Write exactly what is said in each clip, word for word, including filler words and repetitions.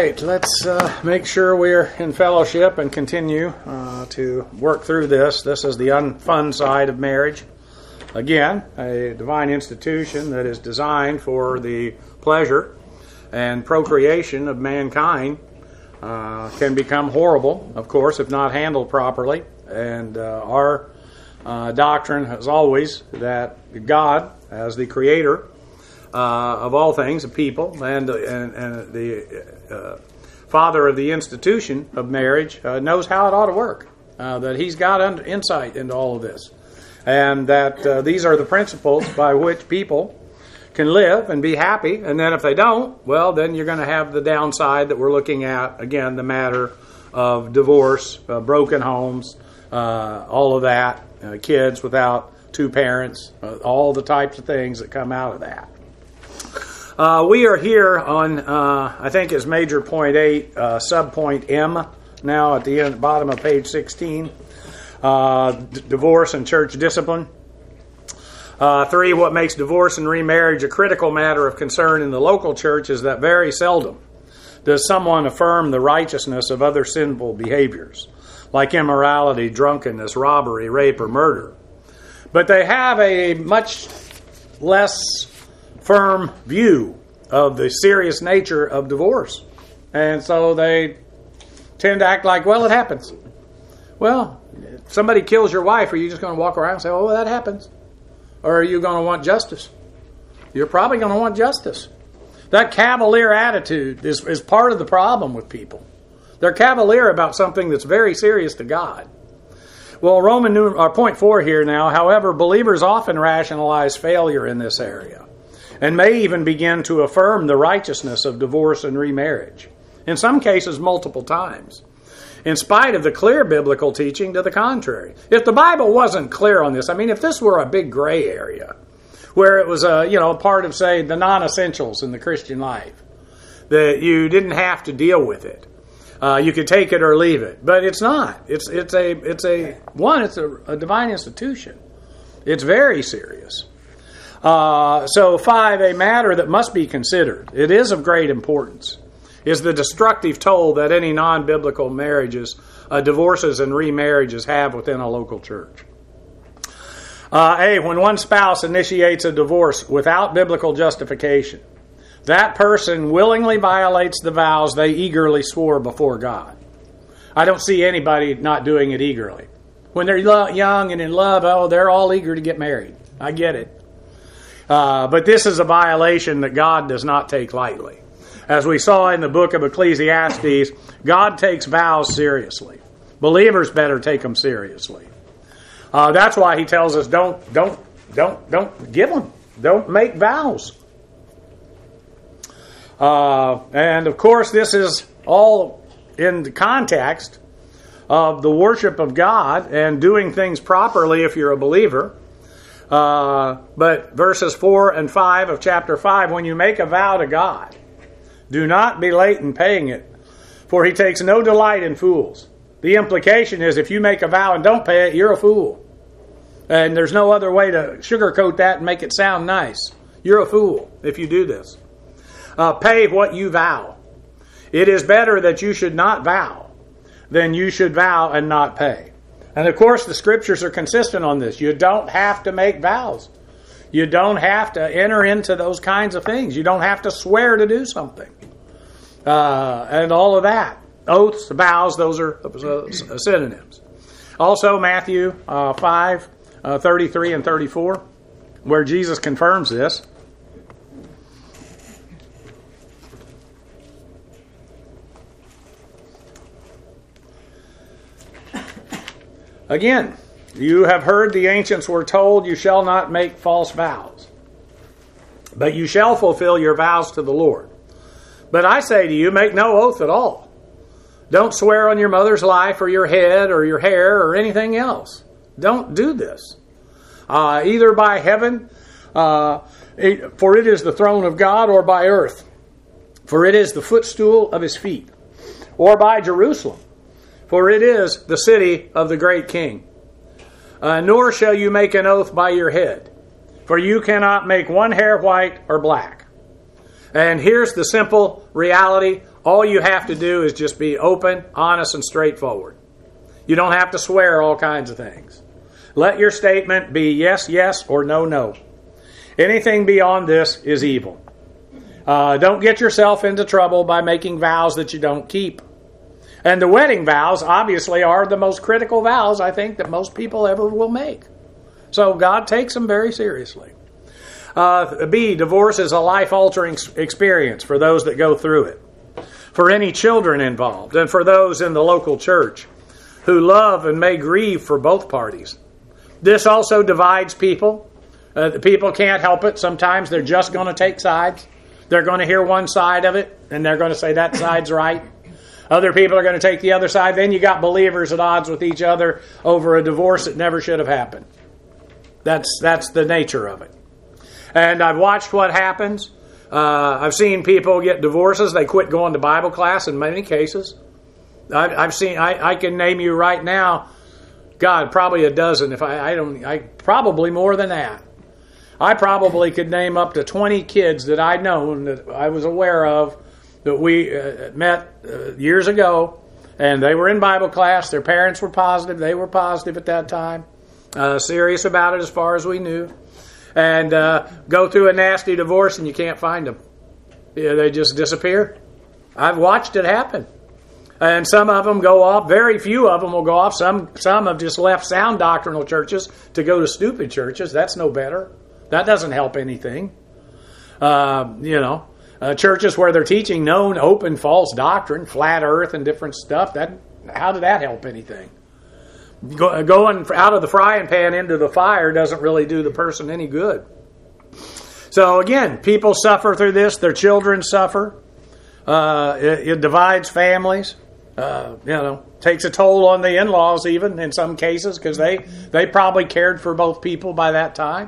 right, let's uh, make sure we're in fellowship and continue uh, to work through this. This is the unfun side of marriage. Again, a divine institution that is designed for the pleasure and procreation of mankind uh, can become horrible, of course, if not handled properly. And uh, our uh, doctrine is always that God, as the creator Uh, of all things, of people, and and, and the uh, father of the institution of marriage uh, knows how it ought to work. Uh, that he's got un- insight into all of this, and that uh, these are the principles by which people can live and be happy. And then if they don't, well, then you're going to have the downside that we're looking at again, the matter of divorce, uh, broken homes, uh, all of that, uh, kids without two parents, uh, all the types of things that come out of that. Uh, we are here on, uh, I think it's major point eight, uh, subpoint M, now at the end, bottom of page sixteen, uh, d- divorce and church discipline. Uh, three, what makes divorce and remarriage a critical matter of concern in the local church is that very seldom does someone affirm the righteousness of other sinful behaviors, like immorality, drunkenness, robbery, rape, or murder. But they have a much less firm view of the serious nature of divorce. And so they tend to act like, well, it happens. Well, if somebody kills your wife, are you just going to walk around and say, oh, well, that happens? Or are you going to want justice? You're probably going to want justice. That cavalier attitude is, is part of the problem with people. They're cavalier about something that's very serious to God. Well, Roman or point four here now, however, believers often rationalize failure in this area, and may even begin to affirm the righteousness of divorce and remarriage, in some cases multiple times, in spite of the clear biblical teaching to the contrary. If the Bible wasn't clear on this, I mean, if this were a big gray area, where it was a, you know, part of, say, the non-essentials in the Christian life, that you didn't have to deal with it. Uh, you could take it or leave it. But it's not. It's it's a, it's a one, it's a, a divine institution. It's very serious. Uh, so five, a matter that must be considered, it is of great importance, is the destructive toll that any non-biblical marriages, uh, divorces and remarriages have within a local church. Uh, a, when one spouse initiates a divorce without biblical justification, that person willingly violates the vows they eagerly swore before God. I don't see anybody not doing it eagerly. When they're young and in love, oh, they're all eager to get married. I get it. Uh, but this is a violation that God does not take lightly. As we saw in the book of Ecclesiastes, God takes vows seriously. Believers better take them seriously. Uh, that's why he tells us don't, don't, don't, don't give them. Don't make vows. Uh, and of course, this is all in the context of the worship of God and doing things properly if you're a believer. Uh, but verses four and five of chapter five, when you make a vow to God, do not be late in paying it, for he takes no delight in fools. The implication is if you make a vow and don't pay it, you're a fool. And there's no other way to sugarcoat that and make it sound nice. You're a fool if you do this. Uh, pay what you vow. It is better that you should not vow than you should vow and not pay. And of course, the scriptures are consistent on this. You don't have to make vows. You don't have to enter into those kinds of things. You don't have to swear to do something. Uh, and all of that. Oaths, vows, those are uh, synonyms. Also, Matthew uh, five, uh, thirty-three and thirty-four, where Jesus confirms this. Again, you have heard the ancients were told, you shall not make false vows, but you shall fulfill your vows to the Lord. But I say to you, make no oath at all. Don't swear on your mother's life or your head or your hair or anything else. Don't do this. Uh, either by heaven, uh, for it is the throne of God, or by earth, for it is the footstool of his feet, or by Jerusalem, for it is the city of the great king. Uh, nor shall you make an oath by your head, for you cannot make one hair white or black. And here's the simple reality. all you have to do is just be open, honest, and straightforward. You don't have to swear all kinds of things. Let your statement be yes, yes, or no, no. Anything beyond this is evil. Uh, don't get yourself into trouble by making vows that you don't keep. And the wedding vows, obviously, are the most critical vows, I think, that most people ever will make. So God takes them very seriously. Uh, B, divorce is a life-altering experience for those that go through it. For any children involved, and for those in the local church who love and may grieve for both parties. This also divides people. Uh, the people can't help it. Sometimes they're just going to take sides. They're going to hear one side of it, and they're going to say that side's right. Other people are going to take the other side. Then you got believers at odds with each other over a divorce that never should have happened. That's that's the nature of it. And I've watched what happens. Uh, I've seen people get divorces. They quit going to Bible class in many cases. I've, I've seen. I, I can name you right now. God, probably a dozen. If I, I don't, I probably more than that. I probably could name up to twenty kids that I know and that I was aware of that we uh, met uh, years ago, and they were in Bible class. Their parents were positive. They were positive at that time, uh, serious about it as far as we knew, and uh, go through a nasty divorce, and you can't find them. Yeah, they just disappear. I've watched it happen. And some of them go off. Very few of them will go off. Some some have just left sound doctrinal churches to go to stupid churches. That's no better. That doesn't help anything. Uh, you know, uh, churches where they're teaching known, open, false doctrine, flat earth and different stuff. That how did that help anything? Go, going out of the frying pan into the fire doesn't really do the person any good. So again, people suffer through this. Their children suffer. Uh, it, it divides families. Uh, you know, takes a toll on the in-laws even in some cases because they, they probably cared for both people by that time.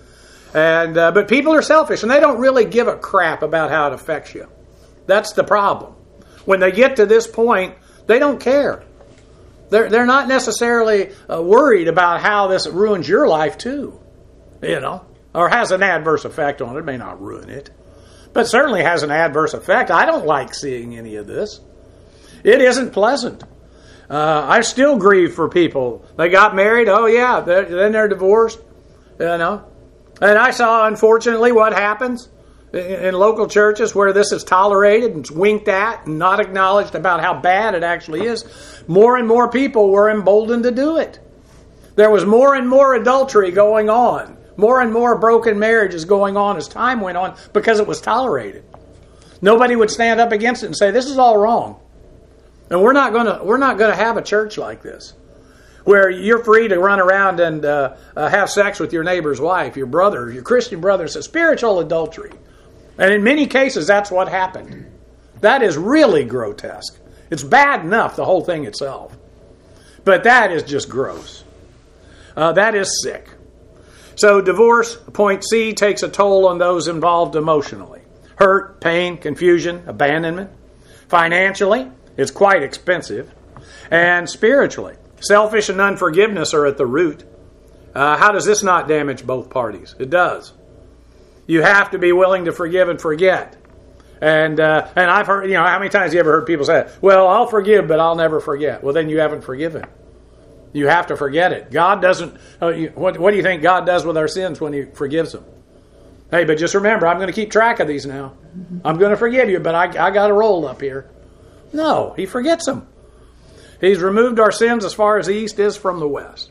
And uh, but people are selfish and they don't really give a crap about how it affects you. That's the problem. When they get to this point, they don't care. They're they're not necessarily uh, worried about how this ruins your life too, you know, or has an adverse effect on it. It may not ruin it, but certainly has an adverse effect. I don't like seeing any of this. It isn't pleasant. Uh, I still grieve for people. They got married. Oh yeah, they're, then they're divorced. You know. And I saw, unfortunately, what happens in local churches where this is tolerated and winked at and not acknowledged about how bad it actually is. More and more people were emboldened to do it. There was more and more adultery going on. More and more broken marriages going on as time went on because it was tolerated. Nobody would stand up against it and say, this is all wrong. And we're not going to we're not going to have a church like this, where you're free to run around and uh, uh, have sex with your neighbor's wife, your brother, your Christian brother. It's a spiritual adultery. And in many cases, that's what happened. That is really grotesque. It's bad enough, the whole thing itself. But that is just gross. Uh, that is sick. So divorce, point C, takes a toll on those involved emotionally. Hurt, pain, confusion, abandonment. Financially, it's quite expensive. And spiritually, selfish and unforgiveness are at the root. Uh, how does this not damage both parties? It does. You have to be willing to forgive and forget. And uh, and I've heard, you know, how many times have you ever heard people say, well, I'll forgive, but I'll never forget. Well, then you haven't forgiven. You have to forget it. God doesn't, uh, you, what, what do you think God does with our sins when He forgives them? Hey, but just remember, I'm going to keep track of these now. I'm going to forgive you, but I, I got a roll up here. No, He forgets them. He's removed our sins as far as the east is from the west.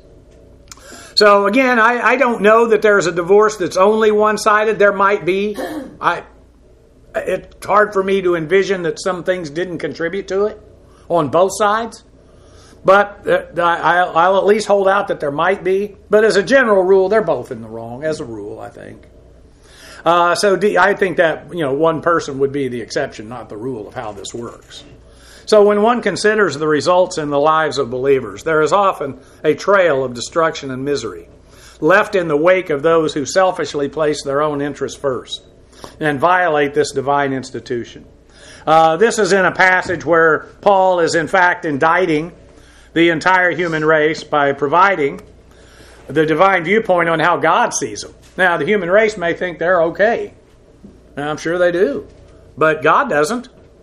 So again, I, I don't know that there's a divorce that's only one-sided. There might be. I, it's hard for me to envision that some things didn't contribute to it on both sides. But uh, I, I'll at least hold out that there might be. But as a general rule, they're both in the wrong, as a rule, I think. Uh, so D, I think that, you know, one person would be the exception, not the rule of how this works. So when one considers the results in the lives of believers, there is often a trail of destruction and misery left in the wake of those who selfishly place their own interests first and violate this divine institution. Uh, this is in a passage where Paul is in fact indicting the entire human race by providing the divine viewpoint on how God sees them. Now, the human race may think they're okay. And I'm sure they do. But God doesn't.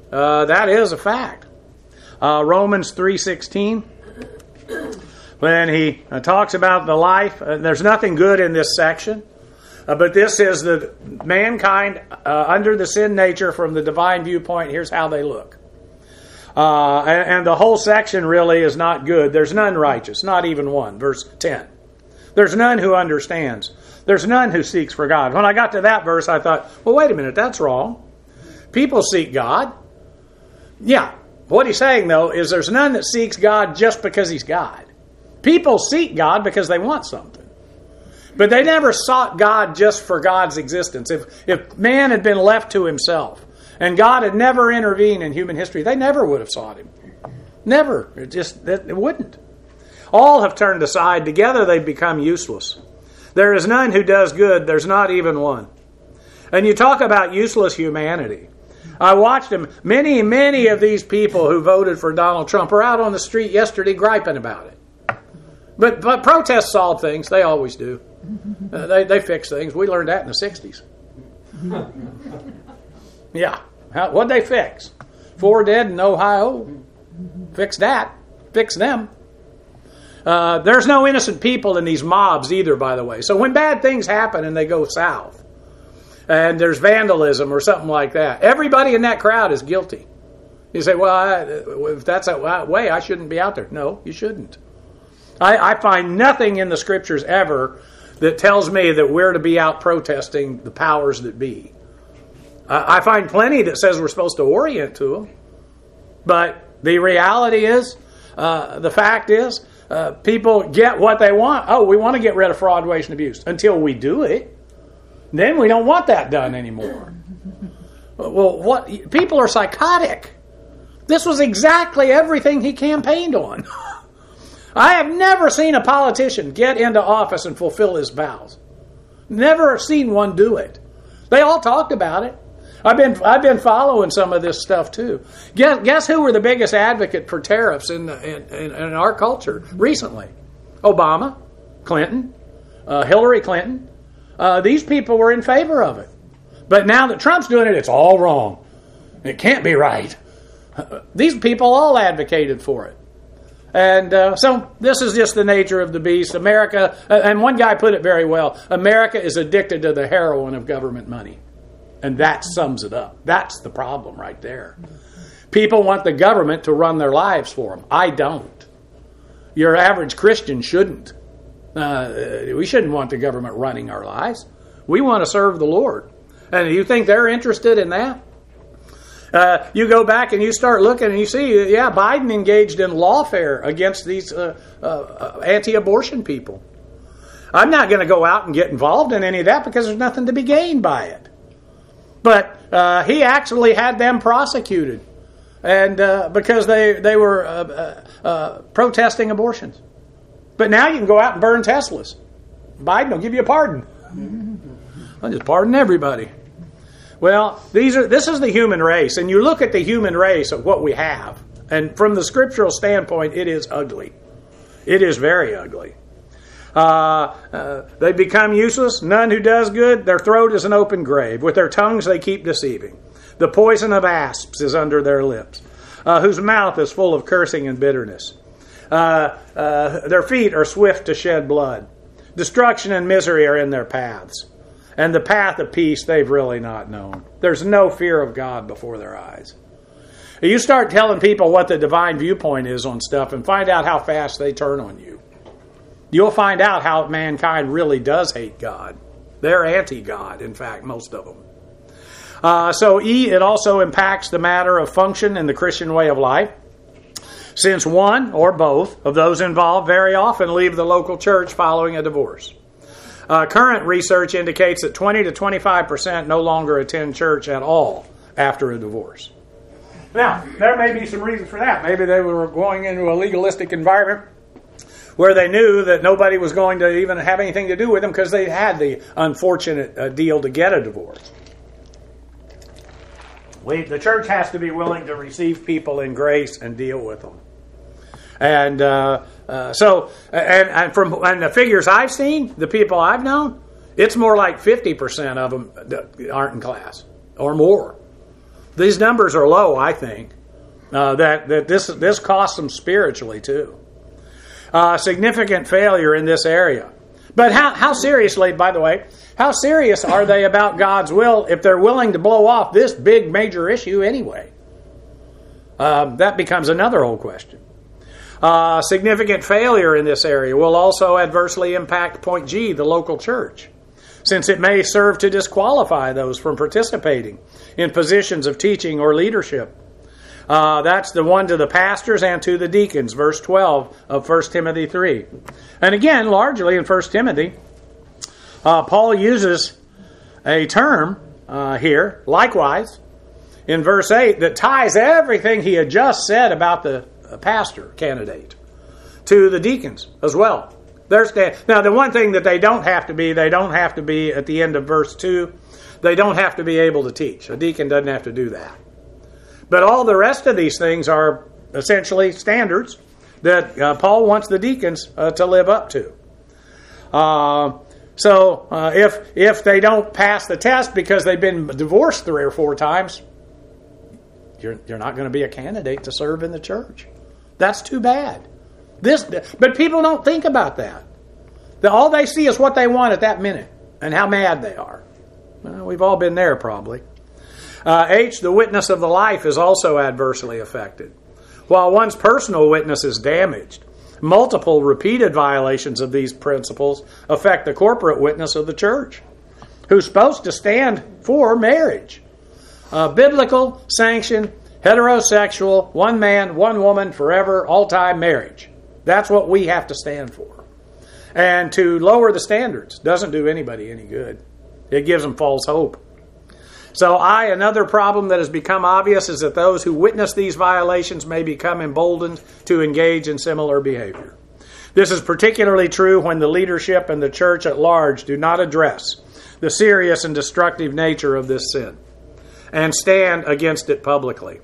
Uh, that is a fact. Uh, Romans three sixteen, when he uh, talks about the life, uh, there's nothing good in this section, uh, but this is the mankind uh, under the sin nature from the divine viewpoint. Here's how they look. Uh, and, and the whole section really is not good. There's none righteous, not even one. Verse ten. There's none who understands. There's none who seeks for God. When I got to that verse, I thought, well, wait a minute, that's wrong. People seek God. Yeah. What he's saying, though, is there's none that seeks God just because he's God. People seek God because they want something. But they never sought God just for God's existence. If, if man had been left to himself and God had never intervened in human history, they never would have sought him. Never. It just, it wouldn't. All have turned aside. Together they've become useless. There is none who does good. There's not even one. And you talk about useless humanity. I watched them. Many, many of these people who voted for Donald Trump are out on the street yesterday griping about it. But, but protests solve things. They always do. Uh, they, they fix things. We learned that in the sixties. Yeah. How, what'd they fix? Four dead in Ohio. Fix that. Fix them. Uh, there's no innocent people in these mobs either, by the way. So when bad things happen and they go south, and there's vandalism or something like that, everybody in that crowd is guilty. You say, well, I, if that's that way, I shouldn't be out there. No, you shouldn't. I, I find nothing in the Scriptures ever that tells me that we're to be out protesting the powers that be. I, I find plenty that says we're supposed to orient to them. But the reality is, uh, the fact is, uh, people get what they want. Oh, we want to get rid of fraud, waste, and abuse. Until we do it, then we don't want that done anymore. Well, what? People are psychotic. This was exactly everything he campaigned on. I have never seen a politician get into office and fulfill his vows. Never seen one do it. They all talked about it. I've been I've been following some of this stuff too. Guess, guess who were the biggest advocate for tariffs in, the, in, in, in our culture recently? Obama, Clinton, uh, Hillary Clinton. Uh, these people were in favor of it. But now that Trump's doing it, it's all wrong. It can't be right. Uh, these people all advocated for it. And uh, so this is just the nature of the beast. America, uh, and one guy put it very well, America is addicted to the heroin of government money. And that sums it up. That's the problem right there. People want the government to run their lives for them. I don't. Your average Christian shouldn't. Uh, we shouldn't want the government running our lives. We want to serve the Lord. And you think they're interested in that? Uh, you go back and you start looking and you see, yeah, Biden engaged in lawfare against these uh, uh, anti-abortion people. I'm not going to go out and get involved in any of that because there's nothing to be gained by it. But uh, he actually had them prosecuted, and uh, because they they were uh, uh, uh, protesting abortions. But now you can go out and burn Teslas. Biden will give you a pardon. I'll just pardon everybody. Well, these are this is the human race, and you look at the human race of what we have, and from the scriptural standpoint, it is ugly. It is very ugly. Uh, uh, they become useless. None who does good. Their throat is an open grave. With their tongues they keep deceiving. The poison of asps is under their lips, uh, whose mouth is full of cursing and bitterness. Uh, uh, their feet are swift to shed blood. Destruction and misery are in their paths. And the path of peace they've really not known. There's no fear of God before their eyes. You start telling people what the divine viewpoint is on stuff and find out how fast they turn on you. You'll find out how mankind really does hate God. They're anti-God, in fact, most of them. Uh, so E, it also impacts the matter of function in the Christian way of life, since one or both of those involved very often leave the local church following a divorce. Uh, current research indicates that twenty to twenty-five percent no longer attend church at all after a divorce. Now, there may be some reasons for that. Maybe they were going into a legalistic environment where they knew that nobody was going to even have anything to do with them because they had the unfortunate uh, deal to get a divorce. We, the church has to be willing to receive people in grace and deal with them. And uh, uh, so, and, and from and the figures I've seen, the people I've known, it's more like fifty percent of them that aren't in class or more. These numbers are low, I think. Uh, that that this this costs them spiritually too. Uh, significant failure in this area. But how how seriously, by the way, how serious are they about God's will if they're willing to blow off this big major issue anyway? Uh, that becomes another whole question. Uh, significant failure in this area will also adversely impact point G, the local church, since it may serve to disqualify those from participating in positions of teaching or leadership. Uh, that's the one to the pastors and to the deacons, verse twelve of First Timothy three. And again, largely in First Timothy, uh, Paul uses a term uh, here, likewise, in verse eight, that ties everything he had just said about the pastor candidate to the deacons as well. There's the, now, the one thing that they don't have to be, they don't have to be, at the end of verse two, they don't have to be able to teach. A deacon doesn't have to do that. But all the rest of these things are essentially standards that uh, Paul wants the deacons uh, to live up to. Uh, so uh, if if they don't pass the test because they've been divorced three or four times, you're you're not going to be a candidate to serve in the church. That's too bad. This, but people don't think about that. The, all they see is what they want at that minute and how mad they are. Well, we've all been there probably. Uh, H, the witness of the life is also adversely affected. While one's personal witness is damaged, multiple repeated violations of these principles affect the corporate witness of the church, who's supposed to stand for marriage. Uh, biblical, sanctioned, heterosexual, one man, one woman, forever, all-time marriage. That's what we have to stand for. And to lower the standards doesn't do anybody any good. It gives them false hope. So I, another problem that has become obvious is that those who witness these violations may become emboldened to engage in similar behavior. This is particularly true when the leadership and the church at large do not address the serious and destructive nature of this sin and stand against it publicly.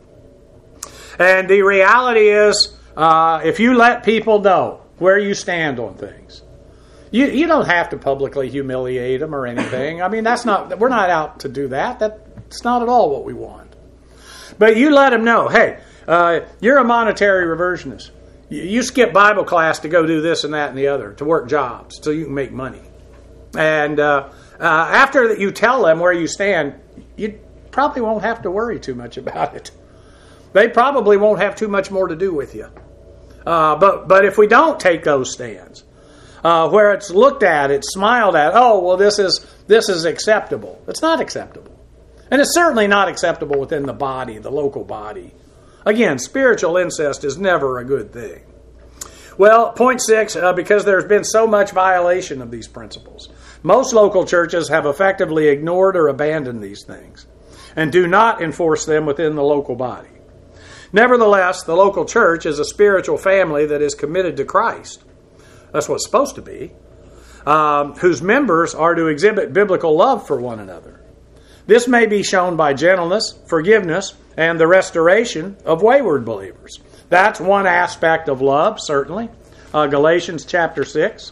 And the reality is, uh, if you let people know where you stand on things, You you don't have to publicly humiliate them or anything. I mean, that's not, we're not out to do that. That's not at all what we want. But you let them know, hey, uh, you're a monetary reversionist. You, you skip Bible class to go do this and that and the other, to work jobs so you can make money. And uh, uh, after that you tell them where you stand, you probably won't have to worry too much about it. They probably won't have too much more to do with you. Uh, but but if we don't take those stands, Uh, where it's looked at, it's smiled at. Oh, well, this is this is acceptable. It's not acceptable. And it's certainly not acceptable within the body, the local body. Again, spiritual incest is never a good thing. Well, point six, uh, because there's been so much violation of these principles, most local churches have effectively ignored or abandoned these things and do not enforce them within the local body. Nevertheless, the local church is a spiritual family that is committed to Christ. That's what it's supposed to be, um, whose members are to exhibit biblical love for one another. This may be shown by gentleness, forgiveness, and the restoration of wayward believers. That's one aspect of love, certainly. Uh, Galatians chapter six.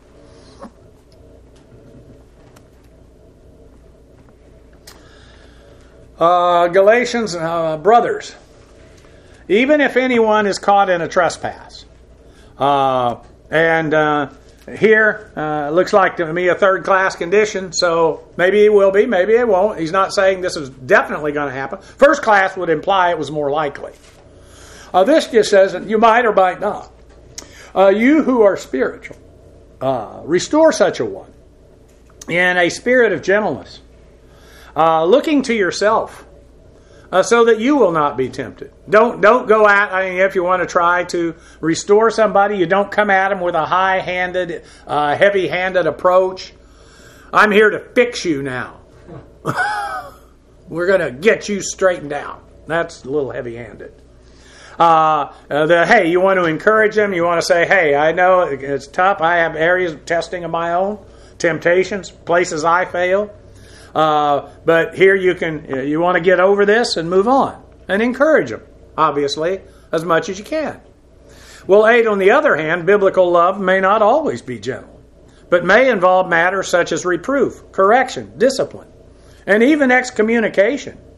Uh, Galatians, uh, brothers, even if anyone is caught in a trespass, uh, And uh, here, uh, looks like to me a third-class condition, so maybe it will be, maybe it won't. He's not saying this is definitely going to happen. First class would imply it was more likely. Uh, this just says that you might or might not. Uh, you who are spiritual, uh, restore such a one in a spirit of gentleness, uh, looking to yourself, Uh, so that you will not be tempted. Don't don't go at, I mean, if you want to try to restore somebody, you don't come at them with a high-handed, uh, heavy-handed approach. I'm here to fix you now. We're going to get you straightened out. That's a little heavy-handed. Uh, uh, the, hey, you want to encourage them. You want to say, hey, I know it's tough. I have areas of testing of my own, temptations, places I fail. Uh, but here you can, you want to get over this and move on and encourage them, obviously, as much as you can. Well, eight, on the other hand, biblical love may not always be gentle, but may involve matters such as reproof, correction, discipline, and even excommunication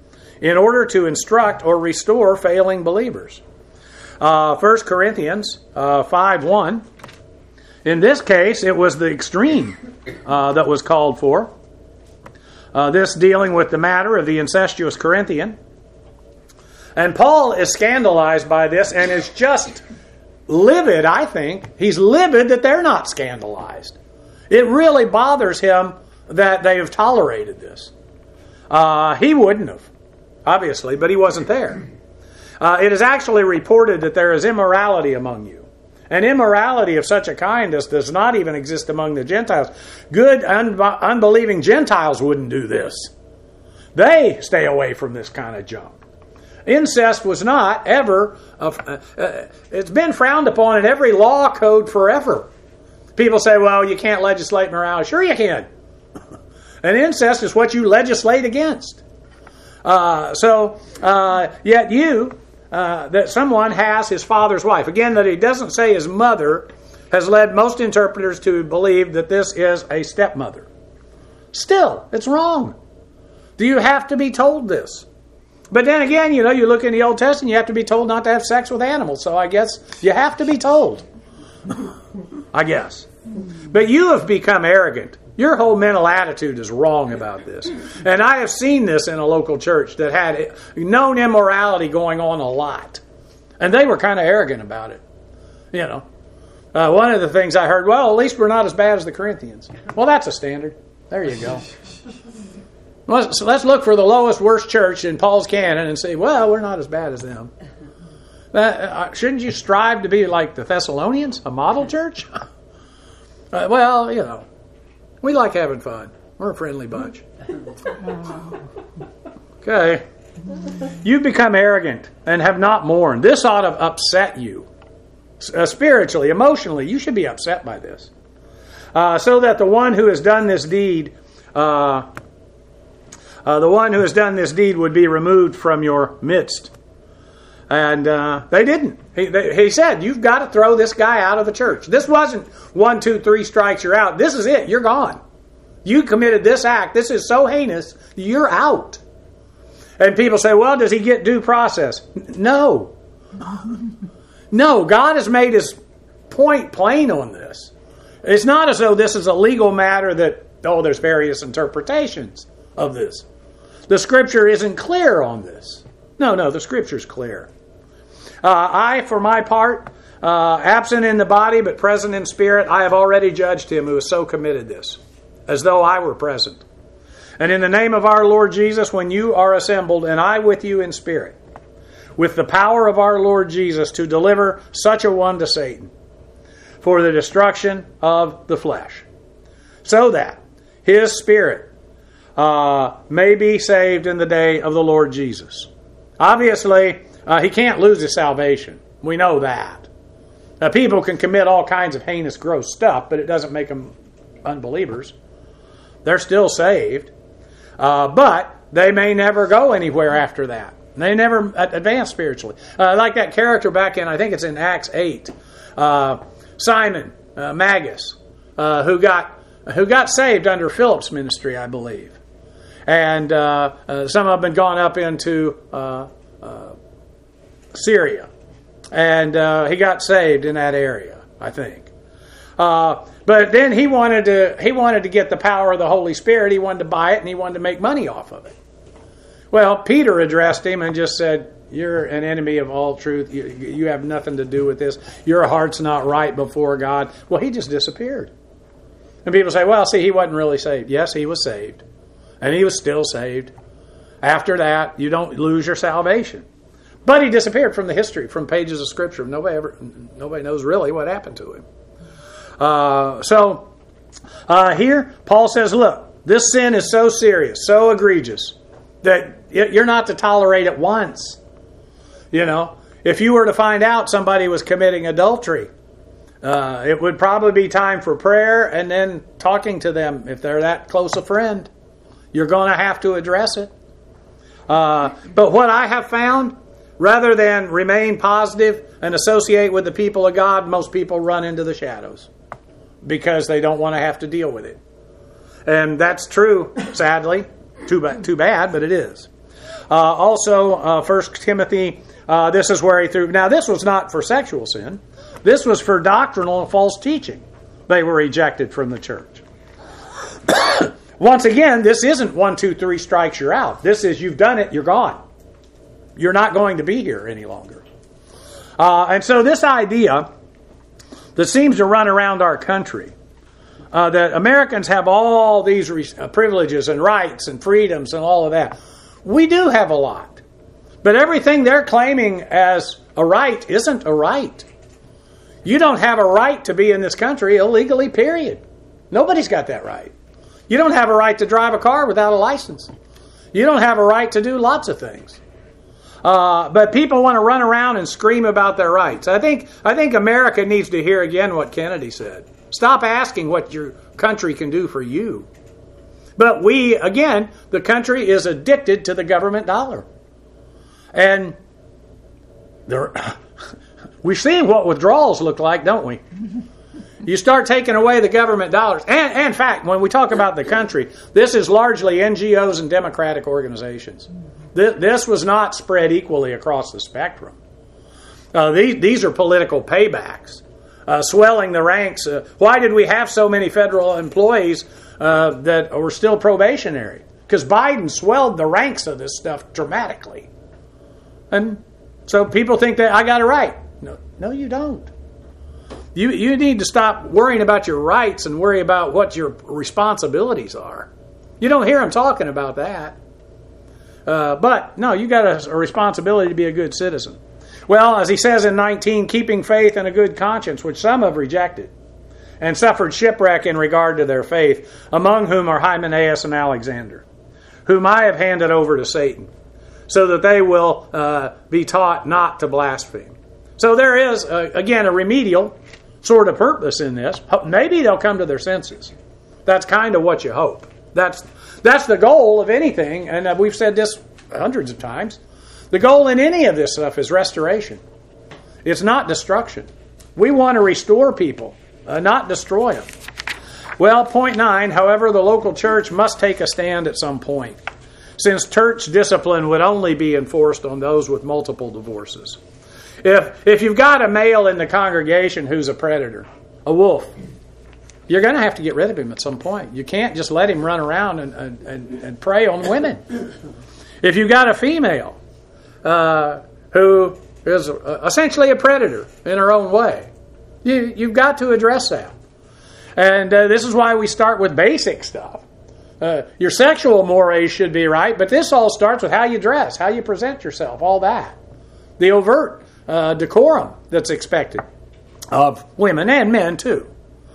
in order to instruct or restore failing believers. Uh, First Corinthians uh, five one. In this case, it was the extreme uh, that was called for. Uh, this dealing with the matter of the incestuous Corinthian. And Paul is scandalized by this and is just livid, I think. He's livid that they're not scandalized. It really bothers him that they have tolerated this. Uh, he wouldn't have, obviously, but he wasn't there. Uh, it is actually reported that there is immorality among you. And immorality of such a kind as does not even exist among the Gentiles. Good, un- unbelieving Gentiles wouldn't do this. They stay away from this kind of junk. Incest was not ever, uh, uh, it's been frowned upon in every law code forever. People say, well, you can't legislate morality. Sure you can. And incest is what you legislate against. Uh, so, uh, yet you, uh, that someone has his father's wife. Again, that he doesn't say his mother has led most interpreters to believe that this is a stepmother. Still, it's wrong. Do you have to be told this? But then again, you know, you look in the Old Testament, you have to be told not to have sex with animals. So I guess you have to be told. I guess. But you have become arrogant. Your whole mental attitude is wrong about this. And I have seen this in a local church that had known immorality going on a lot. And they were kind of arrogant about it. You know. Uh, one of the things I heard, well, at least we're not as bad as the Corinthians. Well, that's a standard. There you go. Well, so let's look for the lowest, worst church in Paul's canon and say, well, we're not as bad as them. Uh, shouldn't you strive to be like the Thessalonians, a model church? uh, well, you know, we like having fun. We're a friendly bunch. Okay. You've become arrogant and have not mourned. This ought to upset you. Uh, spiritually, emotionally, you should be upset by this. Uh, so that the one who has done this deed... Uh, Uh, the one who has done this deed would be removed from your midst. And uh, they didn't. He, they, he said, you've got to throw this guy out of the church. This wasn't one, two, three strikes, you're out. This is it. You're gone. You committed this act. This is so heinous. You're out. And people say, well, does he get due process? No. No. God has made his point plain on this. It's not as though this is a legal matter that, oh, there's various interpretations of this. The Scripture isn't clear on this. No, no, the Scripture's clear. Uh, I, for my part, uh, absent in the body but present in spirit, I have already judged him who has so committed this, as though I were present. And in the name of our Lord Jesus, when you are assembled, and I with you in spirit, with the power of our Lord Jesus to deliver such a one to Satan, for the destruction of the flesh, so that his spirit Uh, may be saved in the day of the Lord Jesus. Obviously, uh, he can't lose his salvation. We know that. Uh, people can commit all kinds of heinous, gross stuff, but it doesn't make them unbelievers. They're still saved. Uh, but they may never go anywhere after that. They never advance spiritually. Uh, like that character back in, I think it's in Acts eight, uh, Simon uh, Magus, uh, who got who got saved under Philip's ministry, I believe. And uh, uh, some of them had gone up into uh, uh, Syria. And uh, he got saved in that area, I think. Uh, but then he wanted to he wanted to get the power of the Holy Spirit. He wanted to buy it and he wanted to make money off of it. Well, Peter addressed him and just said, you're an enemy of all truth. You, you have nothing to do with this. Your heart's not right before God. Well, he just disappeared. And people say, well, see, he wasn't really saved. Yes, he was saved. And he was still saved. After that, you don't lose your salvation. But he disappeared from the history, from pages of Scripture. Nobody ever, nobody knows really what happened to him. Uh, so, uh, here, Paul says, look, this sin is so serious, so egregious, that you're not to tolerate it once. You know, if you were to find out somebody was committing adultery, uh, it would probably be time for prayer and then talking to them if they're that close a friend. You're going to have to address it. Uh, but what I have found, rather than remain positive and associate with the people of God, most people run into the shadows because they don't want to have to deal with it. And that's true, sadly. Too bad, too bad, but it is. Uh, also, uh, First Timothy, uh, this is where he threw... Now, this was not for sexual sin. This was for doctrinal and false teaching. They were ejected from the church. Once again, this isn't one, two, three strikes, you're out. This is you've done it, you're gone. You're not going to be here any longer. Uh, and so this idea that seems to run around our country, uh, that Americans have all these re- uh, privileges and rights and freedoms and all of that. We do have a lot. But everything they're claiming as a right isn't a right. You don't have a right to be in this country illegally, period. Nobody's got that right. You don't have a right to drive a car without a license. You don't have a right to do lots of things. Uh, but people want to run around and scream about their rights. I think I think America needs to hear again what Kennedy said. Stop asking what your country can do for you. But we, again, the country is addicted to the government dollar. And there, we see what withdrawals look like, don't we? You start taking away the government dollars. And, and in fact, when we talk about the country, this is largely N G Os and democratic organizations. This, this was not spread equally across the spectrum. Uh, these, these are political paybacks, uh, swelling the ranks. Uh, why did we have so many federal employees uh, that were still probationary? Because Biden swelled the ranks of this stuff dramatically. And so people think that I got it right. No, no, you don't. You you need to stop worrying about your rights and worry about what your responsibilities are. You don't hear them talking about that. Uh, but, no, you got a, a responsibility to be a good citizen. Well, as he says in nineteen, keeping faith and a good conscience, which some have rejected, and suffered shipwreck in regard to their faith, among whom are Hymenaeus and Alexander, whom I have handed over to Satan, so that they will uh, be taught not to blaspheme. So there is, uh, again, a remedial sort of purpose in this. Maybe they'll come to their senses. That's kind of what you hope. That's that's the goal of anything, and uh, we've said this hundreds of times. The goal in any of this stuff is restoration. It's not destruction. We want to restore people, uh, not destroy them. Well, point nine, however, the local church must take a stand at some point, since church discipline would only be enforced on those with multiple divorces. If if you've got a male in the congregation who's a predator, a wolf, you're going to have to get rid of him at some point. You can't just let him run around and, and, and, and prey on women. If you've got a female uh, who is essentially a predator in her own way, you, you've got to address that. And uh, this is why we start with basic stuff. Uh, your sexual mores should be right, but this all starts with how you dress, how you present yourself, all that. The overt uh, decorum that's expected of women and men too.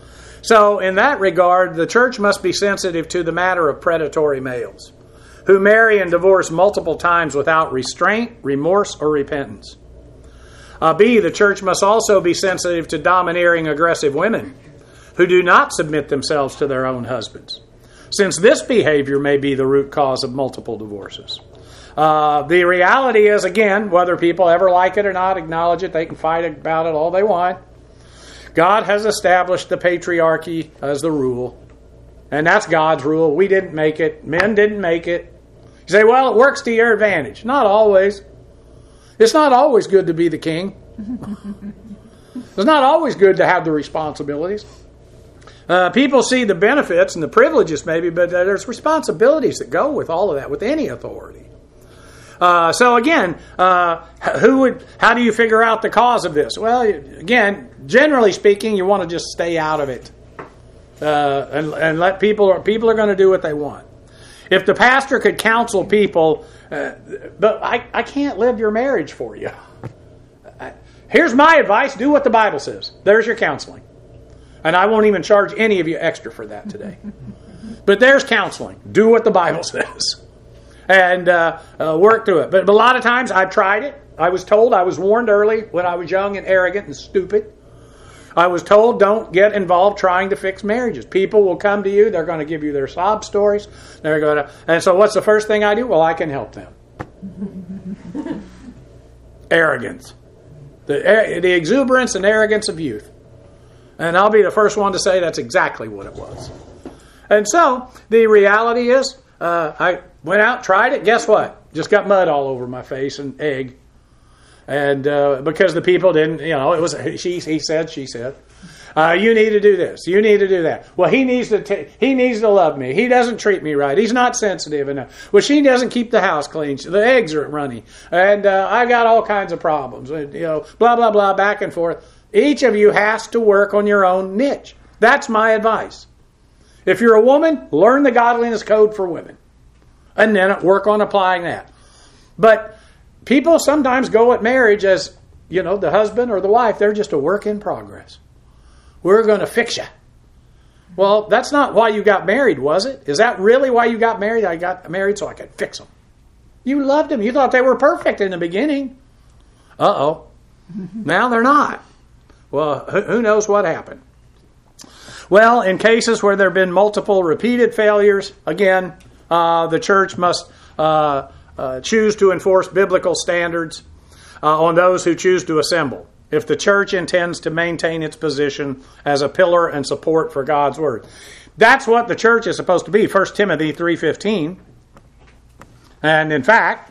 So in that regard, the church must be sensitive to the matter of predatory males who marry and divorce multiple times without restraint, remorse, or repentance. Uh, B, the church must also be sensitive to domineering, aggressive women who do not submit themselves to their own husbands, since this behavior may be the root cause of multiple divorces. Uh, the reality is, again, whether people ever like it or not, acknowledge it, they can fight about it all they want. God has established the patriarchy as the rule, and that's God's rule. We didn't make it. Men didn't make it. You say, well, it works to your advantage. Not always. It's not always good to be the king. It's not always good to have the responsibilities. Uh, people see the benefits and the privileges maybe, but there's responsibilities that go with all of that, with any authority. Uh, so again, uh, who would? How do you figure out the cause of this? Well, again, generally speaking, you want to just stay out of it uh, and, and let people. People are going to do what they want. If the pastor could counsel people, uh, but I, I can't live your marriage for you. Here's my advice: do what the Bible says. There's your counseling, and I won't even charge any of you extra for that today. But there's counseling. Do what the Bible says. And uh, uh, work through it. But, but a lot of times I've tried it. I was told, I was warned early when I was young and arrogant and stupid. I was told, don't get involved trying to fix marriages. People will come to you. They're going to give you their sob stories. They're going to, and so what's the first thing I do? Well, I can help them. Arrogance. The, the exuberance and arrogance of youth. And I'll be the first one to say that's exactly what it was. And so the reality is, uh, I went out, tried it. Guess what? Just got mud all over my face and egg. And uh, because the people didn't, you know, it was she. He said, she said, uh, you need to do this. You need to do that. Well, he needs to. T- he needs to love me. He doesn't treat me right. He's not sensitive enough. Well, she doesn't keep the house clean. The eggs are runny, and uh, I got all kinds of problems. And, you know, blah blah blah, back and forth. Each of you has to work on your own niche. That's my advice. If you're a woman, learn the godliness code for women, and then work on applying that. But people sometimes go at marriage as, you know, the husband or the wife, they're just a work in progress. We're going to fix you. Well, that's not why you got married, was it? Is that really why you got married? I got married so I could fix them. You loved them. You thought they were perfect in the beginning. Uh-oh. Now they're not. Well, who knows what happened? Well, in cases where there have been multiple repeated failures, again, uh, the church must uh, uh, choose to enforce biblical standards uh, on those who choose to assemble, if the church intends to maintain its position as a pillar and support for God's word. That's what the church is supposed to be, First Timothy three fifteen. And in fact,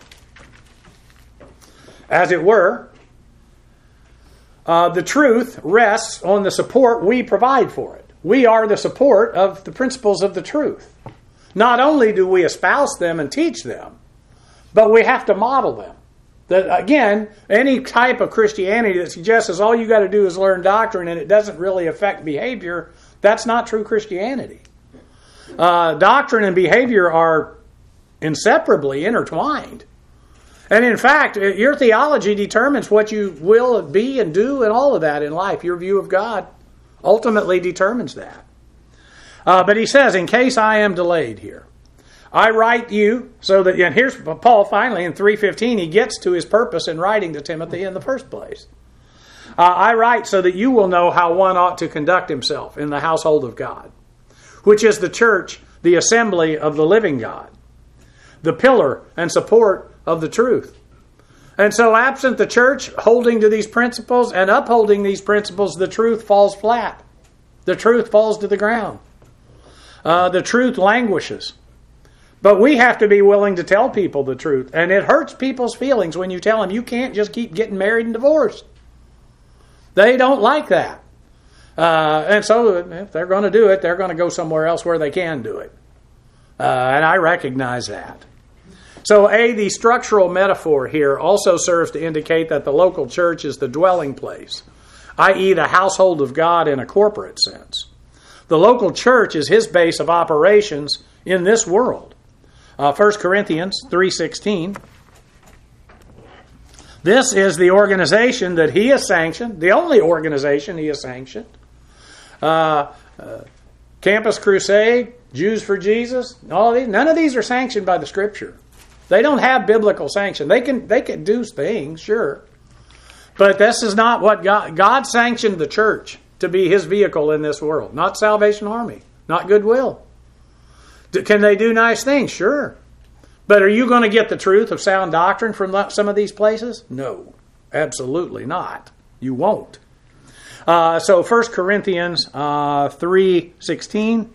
as it were, uh, the truth rests on the support we provide for it. We are the support of the principles of the truth. Not only do we espouse them and teach them, but we have to model them. That, again, any type of Christianity that suggests is all you got to do is learn doctrine and it doesn't really affect behavior, that's not true Christianity. Uh, doctrine and behavior are inseparably intertwined. And in fact, your theology determines what you will be and do and all of that in life. Your view of God ultimately determines that. Uh, but he says, in case I am delayed here, I write you so that, and here's Paul finally in three fifteen, he gets to his purpose in writing to Timothy in the first place. Uh, I write so that you will know how one ought to conduct himself in the household of God, which is the church, the assembly of the living God, the pillar and support of the truth. And so absent the church holding to these principles and upholding these principles, the truth falls flat. The truth falls to the ground. Uh, the truth languishes. But we have to be willing to tell people the truth. And it hurts people's feelings when you tell them you can't just keep getting married and divorced. They don't like that. Uh, and so if they're going to do it, they're going to go somewhere else where they can do it. Uh, and I recognize that. So A, the structural metaphor here also serves to indicate that the local church is the dwelling place, that is the household of God in a corporate sense. The local church is his base of operations in this world. Uh, First Corinthians three sixteen. This is the organization that he has sanctioned, the only organization he has sanctioned. Uh, uh, Campus Crusade, Jews for Jesus, all of these, none of these are sanctioned by the Scripture. They don't have biblical sanction. They can they can do things, sure. But this is not what God... God sanctioned the church to be his vehicle in this world. Not Salvation Army. Not Goodwill. Can they do nice things? Sure. But are you going to get the truth of sound doctrine from some of these places? No. Absolutely not. You won't. Uh, so First Corinthians uh, three sixteen...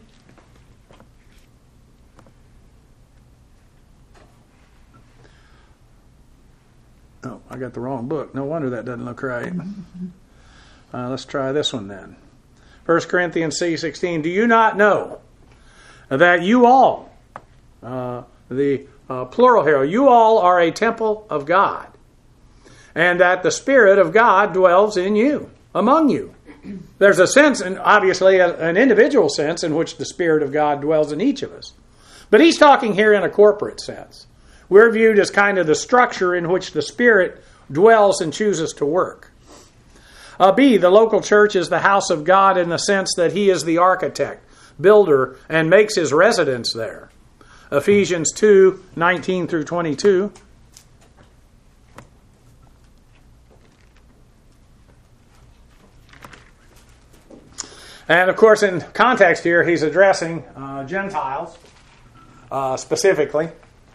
Oh, I got the wrong book. No wonder that doesn't look right. Uh, let's try this one then. First Corinthians three sixteen. Do you not know that you all, uh, the uh, plural here, you all are a temple of God, and that the Spirit of God dwells in you, among you? There's a sense, and obviously a, an individual sense, in which the Spirit of God dwells in each of us. But he's talking here in a corporate sense. We're viewed as kind of the structure in which the Spirit dwells and chooses to work. Uh, B, the local church is the house of God in the sense that he is the architect, builder, and makes his residence there. Ephesians two nineteen through twenty-two. And of course, in context here, he's addressing uh, Gentiles uh, specifically.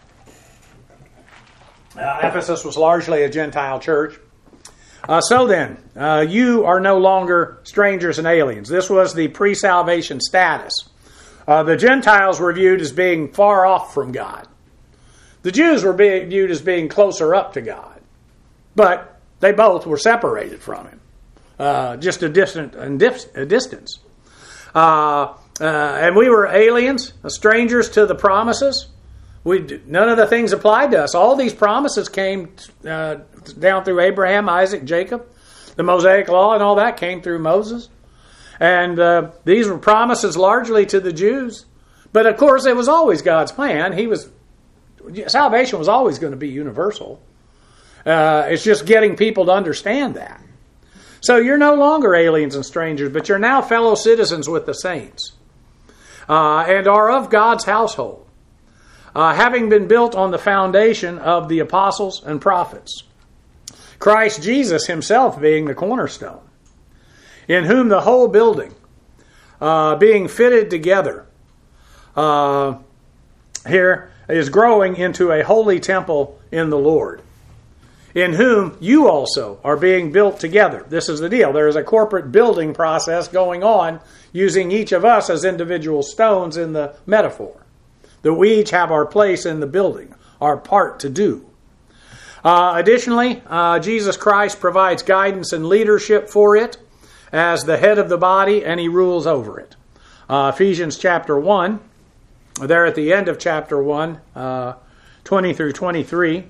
Uh, Ephesus was largely a Gentile church. Uh, so then, uh, you are no longer strangers and aliens. This was the pre-salvation status. Uh, the Gentiles were viewed as being far off from God. The Jews were being viewed as being closer up to God, but they both were separated from Him, uh, just a distant a distance. Uh, uh, and we were aliens, strangers to the promises. We none of the things applied to us. All these promises came uh, down through Abraham, Isaac, Jacob. The Mosaic Law and all that came through Moses. And uh, these were promises largely to the Jews. But of course, it was always God's plan. He was salvation was always going to be universal. Uh, it's just getting people to understand that. So you're no longer aliens and strangers, but you're now fellow citizens with the saints uh, and are of God's household, uh, having been built on the foundation of the apostles and prophets, Christ Jesus Himself being the cornerstone, in whom the whole building, uh, being fitted together, uh, here is growing into a holy temple in the Lord, in whom you also are being built together. This is the deal. There is a corporate building process going on, using each of us as individual stones in the metaphor, that we each have our place in the building, our part to do. Uh, additionally, uh, Jesus Christ provides guidance and leadership for it as the head of the body, and He rules over it. Uh, Ephesians chapter one, there at the end of chapter one, uh, twenty through twenty-three,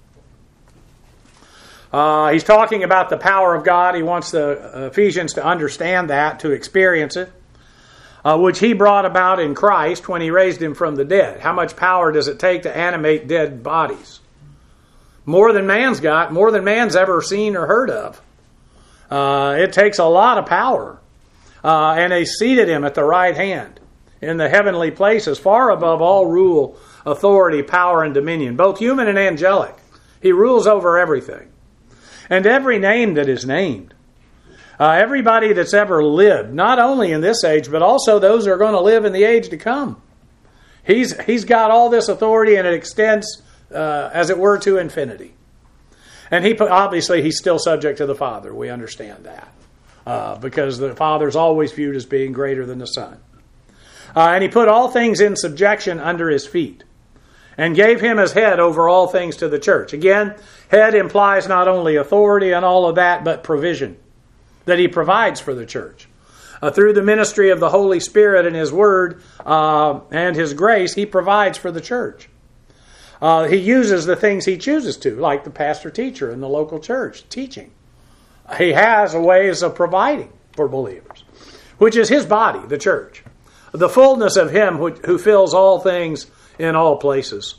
uh, he's talking about the power of God. He wants the Ephesians to understand that, to experience it, uh, which He brought about in Christ when He raised Him from the dead. How much power does it take to animate dead bodies? More than man's got, more than man's ever seen or heard of. Uh, it takes a lot of power. Uh, and they seated Him at the right hand in the heavenly places, far above all rule, authority, power, and dominion, both human and angelic. He rules over everything. And every name that is named. Uh, everybody that's ever lived, not only in this age, but also those who are going to live in the age to come. He's He's got all this authority, and it extends Uh, as it were, to infinity. And he obviously he's still subject to the Father. We understand that. Uh, because the Father is always viewed as being greater than the Son. Uh, and He put all things in subjection under His feet, and gave Him as head over all things to the church. Again, head implies not only authority and all of that, but provision that He provides for the church. Uh, through the ministry of the Holy Spirit and His Word uh, and His grace, He provides for the church. Uh, he uses the things He chooses to, like the pastor-teacher in the local church, teaching. He has ways of providing for believers, which is His body, the church. The fullness of Him who, who fills all things in all places.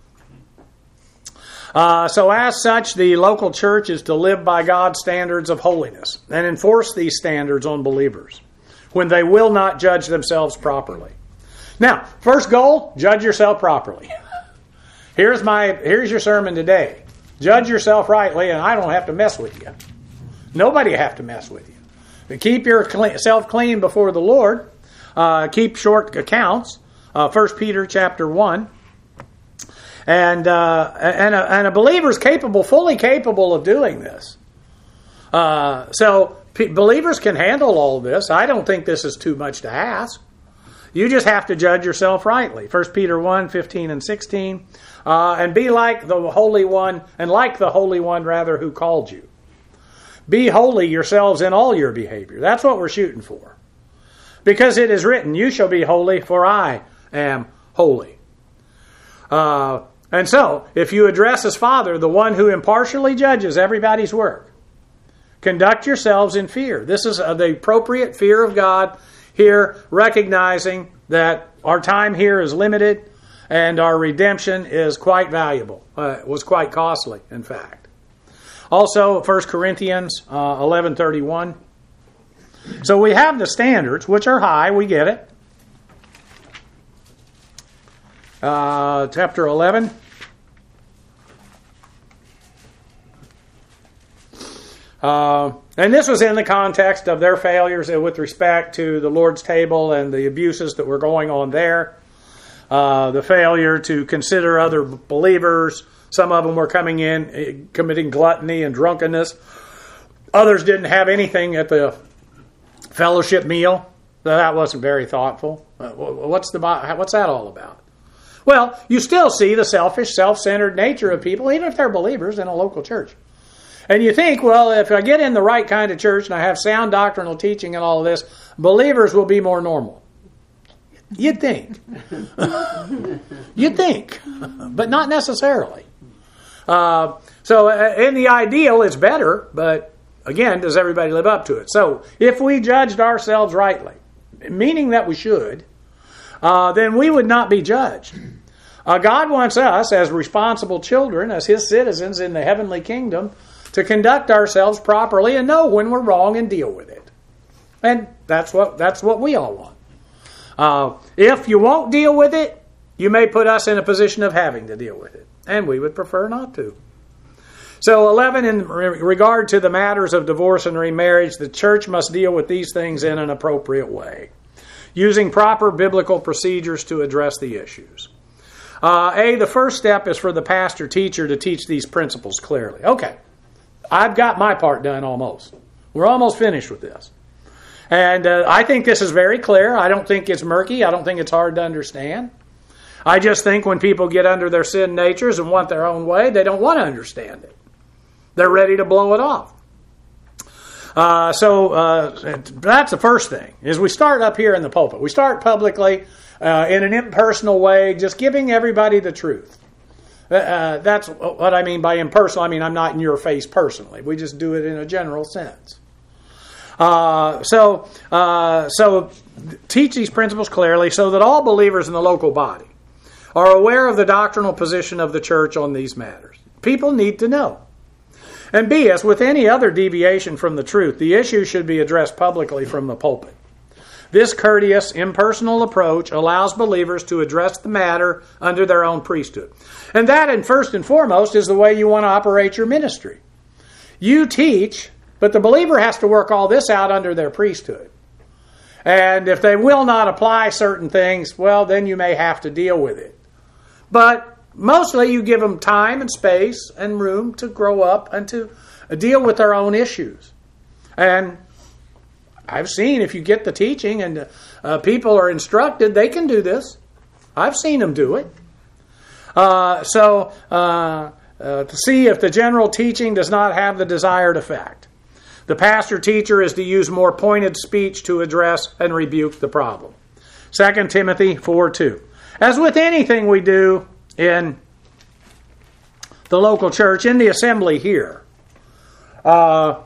Uh, so as such, the local church is to live by God's standards of holiness and enforce these standards on believers when they will not judge themselves properly. Now, first goal, judge yourself properly. Here's my here's your sermon today. Judge yourself rightly, and I don't have to mess with you. Nobody have to mess with you. But keep yourself clean before the Lord. Uh, keep short accounts. Uh, First Peter chapter one. And uh, and a, and a believer is capable, fully capable of doing this. Uh, so p- believers can handle all of this. I don't think this is too much to ask. You just have to judge yourself rightly. First Peter one, fifteen and sixteen. Uh, and be like the Holy One, and like the Holy One, rather, who called you. Be holy yourselves in all your behavior. That's what we're shooting for. Because it is written, you shall be holy, for I am holy. Uh, and so, if you address as Father, the one who impartially judges everybody's work, conduct yourselves in fear. This is uh, the appropriate fear of God here, recognizing that our time here is limited and our redemption is quite valuable. Uh, it was quite costly, in fact. Also, First Corinthians uh, eleven thirty-one. So we have the standards, which are high. We get it. Uh, chapter eleven. Uh, and this was in the context of their failures with respect to the Lord's table and the abuses that were going on there. Uh, the failure to consider other believers. Some of them were coming in, committing gluttony and drunkenness. Others didn't have anything at the fellowship meal. That wasn't very thoughtful. Uh, what's the what's that all about? Well, you still see the selfish, self-centered nature of people, even if they're believers in a local church. And you think, well, if I get in the right kind of church and I have sound doctrinal teaching and all of this, believers will be more normal. You'd think. You'd think. But not necessarily. Uh, so in the ideal, it's better, but again, does everybody live up to it? So if we judged ourselves rightly, meaning that we should, uh, then we would not be judged. Uh, God wants us as responsible children, as His citizens in the heavenly kingdom, to conduct ourselves properly and know when we're wrong and deal with it. And that's what that's what we all want. Uh, if you won't deal with it, you may put us in a position of having to deal with it. And we would prefer not to. So eleven, in regard to the matters of divorce and remarriage, the church must deal with these things in an appropriate way, using proper biblical procedures to address the issues. Uh, A, the first step is for the pastor-teacher to teach these principles clearly. Okay, I've got my part done almost. We're almost finished with this. And uh, I think this is very clear. I don't think it's murky. I don't think it's hard to understand. I just think when people get under their sin natures and want their own way, they don't want to understand it. They're ready to blow it off. Uh, so uh, that's the first thing, is we start up here in the pulpit. We start publicly uh, in an impersonal way, just giving everybody the truth. Uh, that's what I mean by impersonal. I mean, I'm not in your face personally. We just do it in a general sense. Uh, so, uh, so teach these principles clearly so that all believers in the local body are aware of the doctrinal position of the church on these matters. People need to know. And B, as with any other deviation from the truth, the issue should be addressed publicly from the pulpit. This courteous, impersonal approach allows believers to address the matter under their own priesthood. And that, and first and foremost, is the way you want to operate your ministry. You teach, but the believer has to work all this out under their priesthood. And if they will not apply certain things, well, then you may have to deal with it. But mostly you give them time and space and room to grow up and to deal with their own issues. And I've seen if you get the teaching and uh, people are instructed, they can do this. I've seen them do it. Uh, so uh, uh, to see if the general teaching does not have the desired effect. The pastor-teacher is to use more pointed speech to address and rebuke the problem. Second Timothy four two. As with anything we do in the local church, in the assembly here, uh,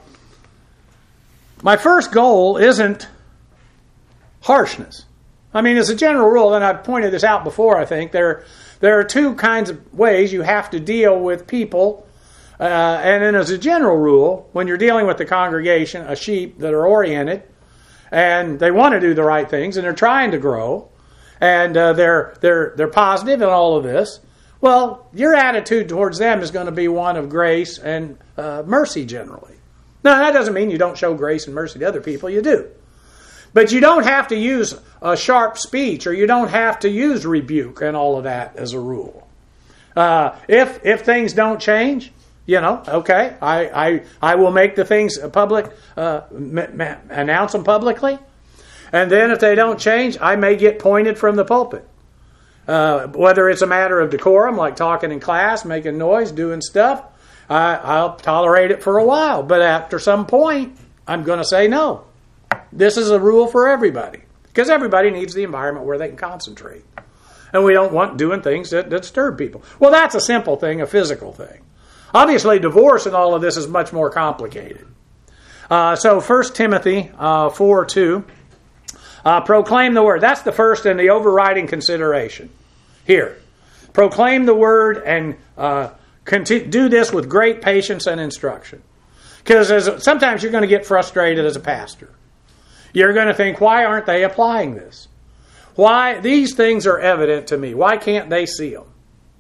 my first goal isn't harshness. I mean, as a general rule, and I've pointed this out before, I think, there, there are two kinds of ways you have to deal with people. Uh, and then as a general rule, when you're dealing with the congregation, a sheep that are oriented, and they want to do the right things, and they're trying to grow, and uh, they're they're they're positive in all of this, well, your attitude towards them is going to be one of grace and uh, mercy generally. Now, that doesn't mean you don't show grace and mercy to other people. You do. But you don't have to use a sharp speech, or you don't have to use rebuke and all of that as a rule. Uh, if if things don't change, you know, okay, I I, I will make the things public, uh, ma- ma- announce them publicly. And then if they don't change, I may get pointed from the pulpit. Uh, whether it's a matter of decorum, like talking in class, making noise, doing stuff, I, I'll tolerate it for a while. But after some point, I'm going to say no. This is a rule for everybody. Because everybody needs the environment where they can concentrate. And we don't want doing things that, that disturb people. Well, that's a simple thing, a physical thing. Obviously, divorce and all of this is much more complicated. Uh, so First Timothy uh, four two. Uh, proclaim the word. That's the first and the overriding consideration here. Proclaim the word and uh, continue, do this with great patience and instruction. Because sometimes you're going to get frustrated as a pastor. You're going to think, why aren't they applying this? Why? These things are evident to me. Why can't they see them?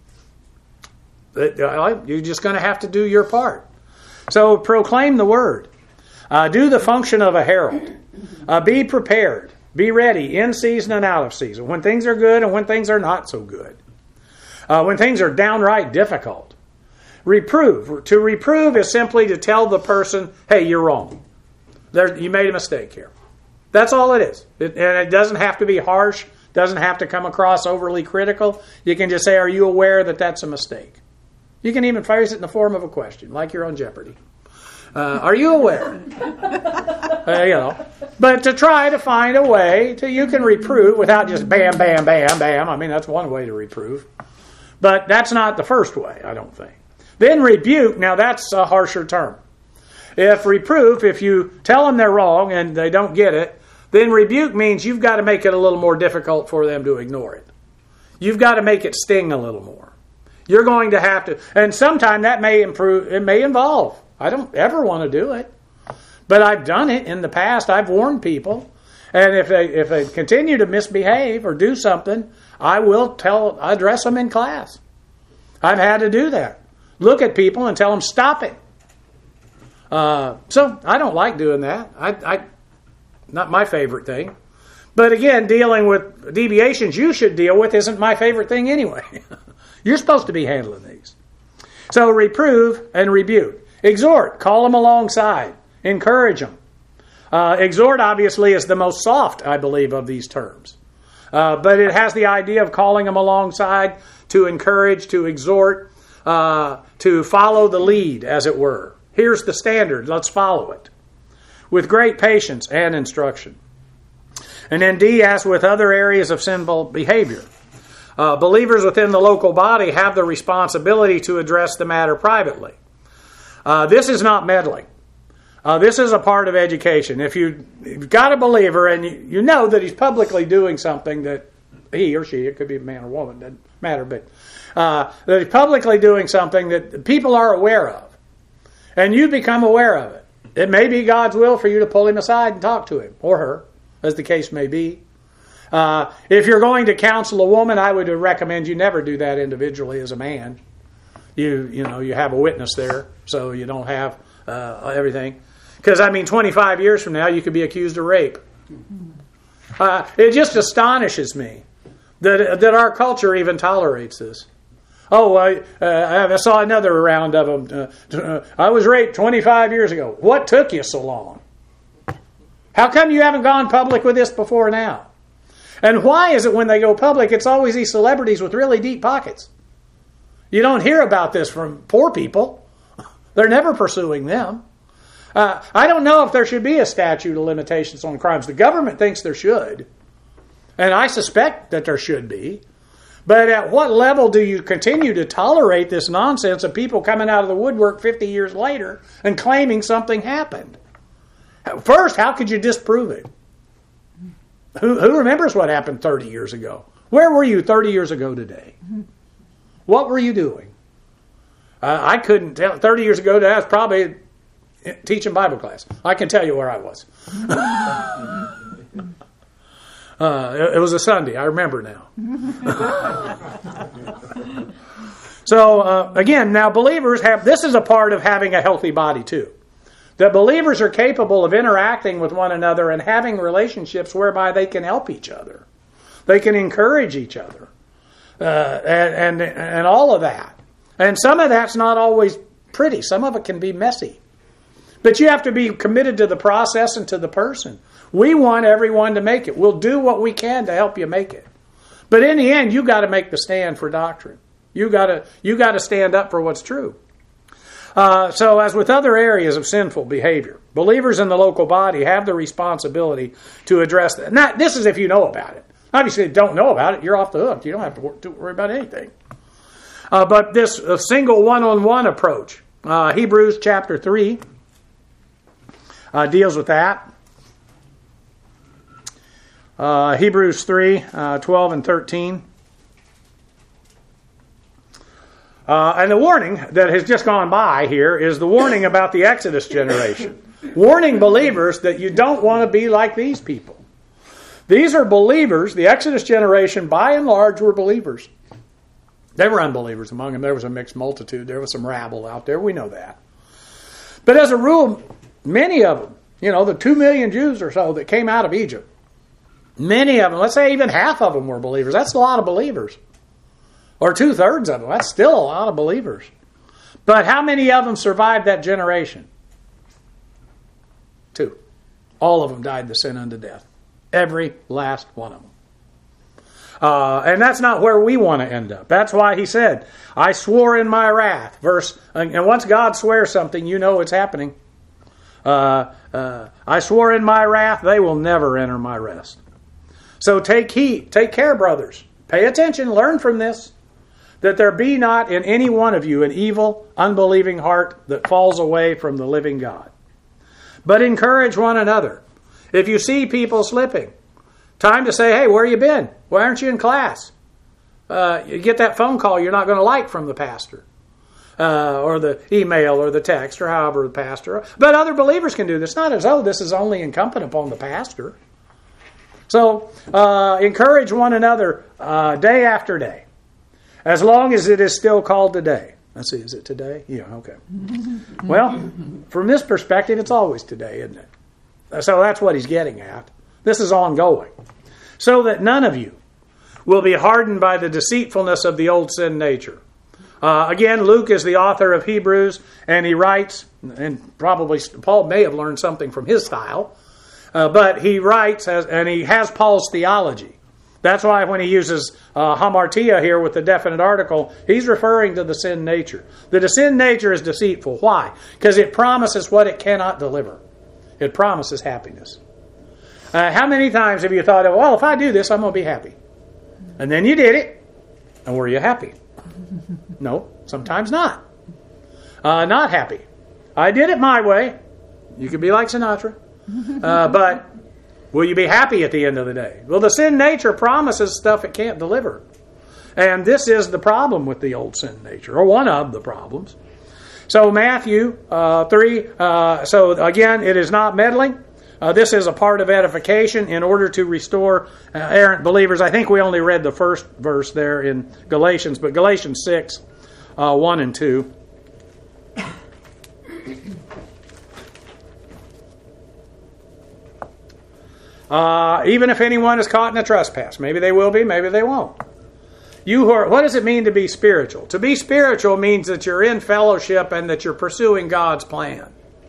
You're just going to have to do your part. So proclaim the word. Uh, do the function of a herald. Uh, be prepared. Be ready in season and out of season. When things are good and when things are not so good. Uh, when things are downright difficult. Reprove. To reprove is simply to tell the person, hey, you're wrong. There, you made a mistake here. That's all it is. It, and it doesn't have to be harsh, doesn't have to come across overly critical. You can just say, are you aware that that's a mistake? You can even phrase it in the form of a question, like you're on Jeopardy. Uh, are you aware? uh, you know, but to try to find a way to, you can reprove without just bam, bam, bam, bam. I mean, that's one way to reprove. But that's not the first way, I don't think. Then rebuke, now that's a harsher term. If reproof, if you tell them they're wrong and they don't get it, then rebuke means you've got to make it a little more difficult for them to ignore it. You've got to make it sting a little more. You're going to have to, and sometime that may improve, it may involve. I don't ever want to do it. But I've done it in the past. I've warned people. And if they if they continue to misbehave or do something, I will tell address them in class. I've had to do that. Look at people and tell them, stop it. Uh, so I don't like doing that. I, I not my favorite thing. But again, dealing with deviations you should deal with isn't my favorite thing anyway. You're supposed to be handling these. So reprove and rebuke. Exhort, call them alongside, encourage them. Uh, exhort, obviously, is the most soft, I believe, of these terms. Uh, but it has the idea of calling them alongside, to encourage, to exhort, uh, to follow the lead, as it were. Here's the standard, let's follow it. With great patience and instruction. And then D, as with other areas of sinful behavior. Uh, believers within the local body have the responsibility to address the matter privately. Uh, this is not meddling. Uh, this is a part of education. If you, you've got a believer and you, you know that he's publicly doing something that he or she, it could be a man or woman, doesn't matter, but uh, that he's publicly doing something that people are aware of, and you become aware of it, it may be God's will for you to pull him aside and talk to him, or her, as the case may be. Uh, if you're going to counsel a woman, I would recommend you never do that individually as a man. You you know, you have a witness there, so you don't have uh, everything. Because, I mean, twenty-five years from now, you could be accused of rape. Uh, it just astonishes me that that our culture even tolerates this. Oh, I, uh, I saw another round of them. Uh, uh, I was raped twenty-five years ago. What took you so long? How come you haven't gone public with this before now? And why is it when they go public, it's always these celebrities with really deep pockets? You don't hear about this from poor people. They're never pursuing them. Uh, I don't know if there should be a statute of limitations on crimes. The government thinks there should. And I suspect that there should be. But at what level do you continue to tolerate this nonsense of people coming out of the woodwork fifty years later and claiming something happened? First, how could you disprove it? Who, who remembers what happened thirty years ago? Where were you thirty years ago today? What were you doing? Uh, I couldn't tell. thirty years ago, I was probably teaching Bible class. I can tell you where I was. uh, it, it was a Sunday. I remember now. So, uh, again, now believers have, this is a part of having a healthy body too. That believers are capable of interacting with one another and having relationships whereby they can help each other. They can encourage each other. Uh, and, and and all of that. And some of that's not always pretty. Some of it can be messy. But you have to be committed to the process and to the person. We want everyone to make it. We'll do what we can to help you make it. But in the end, you got to make the stand for doctrine. You got to you got to stand up for what's true. Uh, so as with other areas of sinful behavior, believers in the local body have the responsibility to address that. Now, this is if you know about it. Obviously, if you don't know about it, you're off the hook. You don't have to worry, to worry about anything. Uh, but this uh, single one-on-one approach, uh, Hebrews chapter three, uh, deals with that. Uh, Hebrews three, uh, twelve and thirteen. Uh, and the warning that has just gone by here is the warning about the Exodus generation. Warning believers that you don't want to be like these people. These are believers. The Exodus generation, by and large, were believers. There were unbelievers among them. There was a mixed multitude. There was some rabble out there. We know that. But as a rule, many of them, you know, the two million Jews or so that came out of Egypt, many of them, let's say even half of them were believers. That's a lot of believers. Or two-thirds of them. That's still a lot of believers. But how many of them survived that generation? Two. All of them died the sin unto death. Every last one of them. Uh, and that's not where we want to end up. That's why he said, I swore in my wrath. Verse, and once God swears something, you know it's happening. Uh, uh, I swore in my wrath, they will never enter my rest. So take heed, take care, brothers. Pay attention, learn from this. That there be not in any one of you an evil, unbelieving heart that falls away from the living God. But encourage one another. If you see people slipping, time to say, hey, where you been? Why aren't you in class? Uh, you get that phone call you're not going to like from the pastor. Uh, or the email or the text or however the pastor. But other believers can do this. Not as though this is only incumbent upon the pastor. So uh, encourage one another uh, day after day. As long as it is still called today. Let's see, is it today? Yeah, okay. Well, from this perspective, it's always today, isn't it? So that's what he's getting at. This is ongoing. So that none of you will be hardened by the deceitfulness of the old sin nature. Uh, again, Luke is the author of Hebrews, and he writes, and probably Paul may have learned something from his style, uh, but he writes, as, and he has Paul's theology. That's why when he uses uh, hamartia here with the definite article, he's referring to the sin nature. The sin nature is deceitful. Why? Because it promises what it cannot deliver. It promises happiness. Uh, how many times have you thought, of, well, if I do this, I'm going to be happy. And then you did it, and were you happy? No, sometimes not. Uh, not happy. I did it my way. You could be like Sinatra. Uh, but will you be happy at the end of the day? Well, the sin nature promises stuff it can't deliver. And this is the problem with the old sin nature, or one of the problems. So Matthew uh, three, uh, so again, it is not meddling. Uh, this is a part of edification in order to restore uh, errant believers. I think we only read the first verse there in Galatians, but Galatians six, uh, one and two. Uh, even if anyone is caught in a trespass, maybe they will be, maybe they won't. You who are, what does it mean to be spiritual? To be spiritual means that you're in fellowship and that you're pursuing God's plan.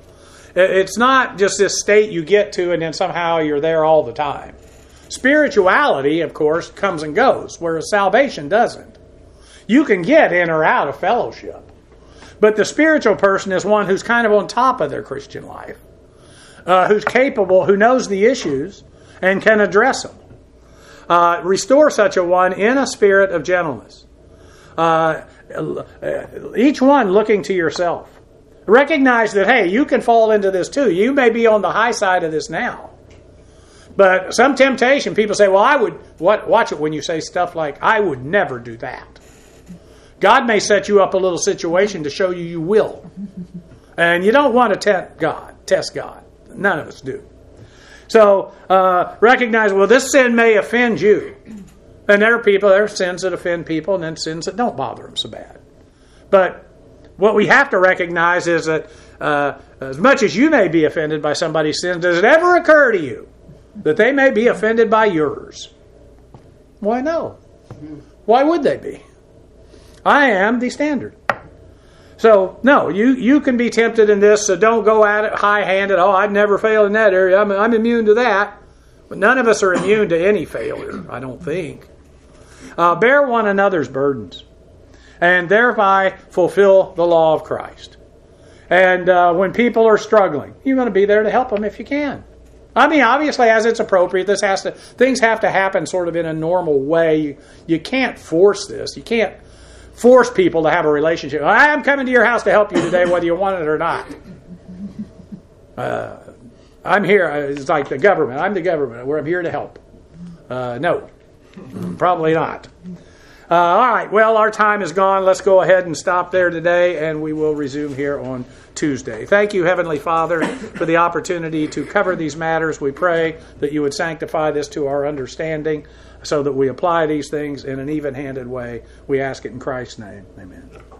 It's not just this state you get to and then somehow you're there all the time. Spirituality, of course, comes and goes, whereas salvation doesn't. You can get in or out of fellowship. But the spiritual person is one who's kind of on top of their Christian life, uh, who's capable, who knows the issues, and can address them. Uh, restore such a one in a spirit of gentleness. Uh, each one looking to yourself. Recognize that, hey, you can fall into this too. You may be on the high side of this now. But some temptation, people say, well, I would, what, watch it when you say stuff like, I would never do that. God may set you up a little situation to show you you will. And you don't want to test God. Test God. None of us do. So uh, recognize, well, this sin may offend you. And there are people, there are sins that offend people and then sins that don't bother them so bad. But what we have to recognize is that uh, as much as you may be offended by somebody's sin, does it ever occur to you that they may be offended by yours? Why no? Why would they be? I am the standard. So, no, you, you can be tempted in this, so don't go at it high-handed. Oh, I've never failed in that area. I'm, I'm immune to that. But none of us are immune to any failure, I don't think. Uh, bear one another's burdens, and thereby fulfill the law of Christ. And uh, when people are struggling, you're going to be there to help them if you can. I mean, obviously, as it's appropriate, this has to things have to happen sort of in a normal way. You, you can't force this. You can't force people to have a relationship. I'm coming to your house to help you today, whether you want it or not. Uh, I'm here. It's like the government. I'm the government. Where I'm here to help. Uh, no, probably not. Uh, all right, well, our time is gone. Let's go ahead and stop there today, and we will resume here on Tuesday. Thank you, Heavenly Father, for the opportunity to cover these matters. We pray that you would sanctify this to our understanding so that we apply these things in an even-handed way. We ask it in Christ's name. Amen.